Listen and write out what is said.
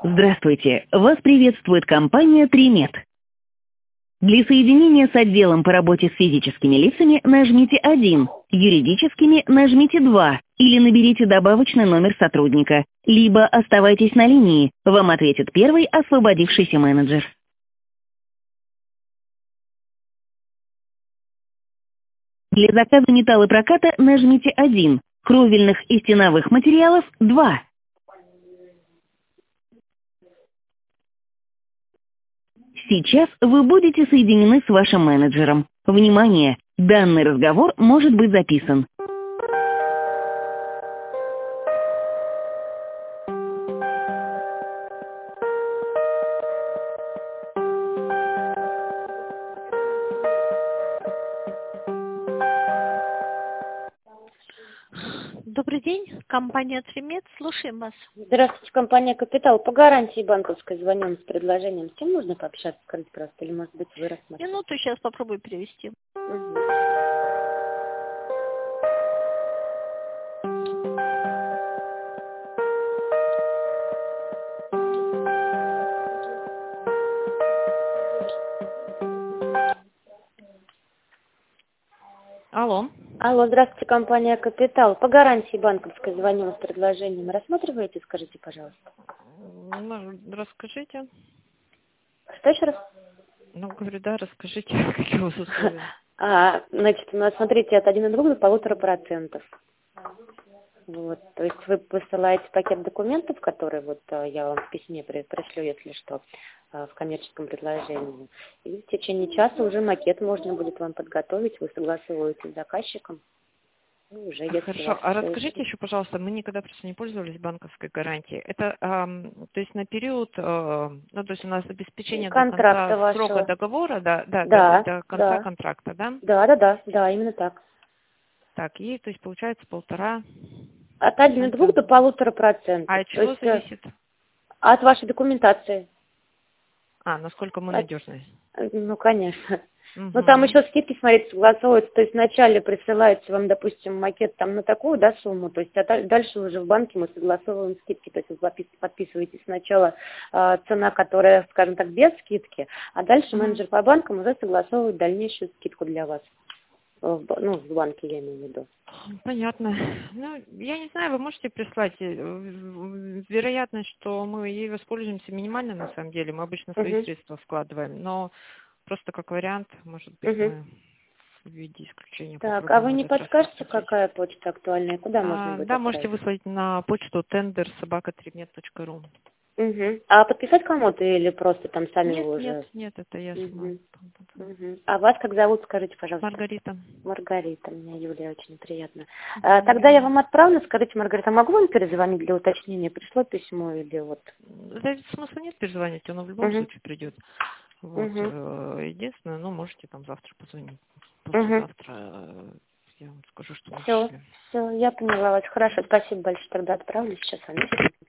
Здравствуйте, вас приветствует компания «Тримет». Для соединения с отделом по работе с физическими лицами нажмите 1, юридическими нажмите 2 или наберите добавочный номер сотрудника, либо оставайтесь на линии, вам ответит первый освободившийся менеджер. Для заказа металлопроката нажмите 1, кровельных и стеновых материалов 2. Сейчас вы будете соединены с вашим менеджером. Внимание! Данный разговор может быть записан. Добрый день, компания «Тримет», слушаем вас. Здравствуйте, компания «Капитал». По гарантии банковской звоним с предложением. С кем можно пообщаться, скажите просто, или, может быть, вы рассмотрите? Минуту, сейчас попробую перевести. Мгм. Алло. Алло, здравствуйте, компания «Капитал». По гарантии банковской звоним с предложением. Рассматриваете, скажите, пожалуйста. Ну, расскажите. Что еще раз? Ну, говорю, да, расскажите, какие у вас условия. Значит, у нас, смотрите, от 1,2 до 1,5%. Вот, то есть вы посылаете пакет документов, который вот я вам в письме пришлю, если что, в коммерческом предложении. И в течение часа уже макет можно будет вам подготовить, вы согласовываете с заказчиком. И уже, если Хорошо, а расскажите еще, пожалуйста, мы никогда просто не пользовались банковской гарантией. Это, то есть на период, ну, то есть у нас обеспечение до контракта конца срока вашего. договора, да, до конца Да. контракта, да? Да, именно так. Так, и, то есть, получается 1,5%. От 1,2 до 1,5%. А от То чего есть зависит? от вашей документации. Насколько мы надежны? Ну, конечно. Угу. Ну, там еще скидки, смотрите, согласовываются. То есть вначале присылается вам, допустим, макет там на такую, да, сумму. То есть дальше уже в банке мы согласовываем скидки. То есть вы подписываете сначала цена, которая, скажем так, без скидки, а дальше менеджер по банкам уже согласовывает дальнейшую скидку для вас. В банке я имею в виду. Понятно. Ну, я не знаю, вы можете прислать. Вероятность, что мы ей воспользуемся минимально на самом деле. Мы обычно свои средства вкладываем, но просто как вариант, может быть, мы в виде исключения Так, попробуем а вы не этот раз подскажете, посмотреть. какая почта актуальная? Куда можно будет Да, отправить? можете выслать на почту tender@trimnet.ru. А подписать кому-то или просто там сами вы уже? Нет, это я сама. А вас как зовут, скажите, пожалуйста? Маргарита. Маргарита, меня Юлия, очень приятно. Тогда я вам отправлю, скажите, Маргарита, могу вам перезвонить для уточнения? Пришло письмо или вот? Да, смысла нет перезвонить, оно в любом случае придет. Вот. Единственное, можете там завтра позвонить. Послезавтра я вам скажу, что мы пришли. Все, я поняла вас. Хорошо, спасибо большое. Тогда отправлю сейчас.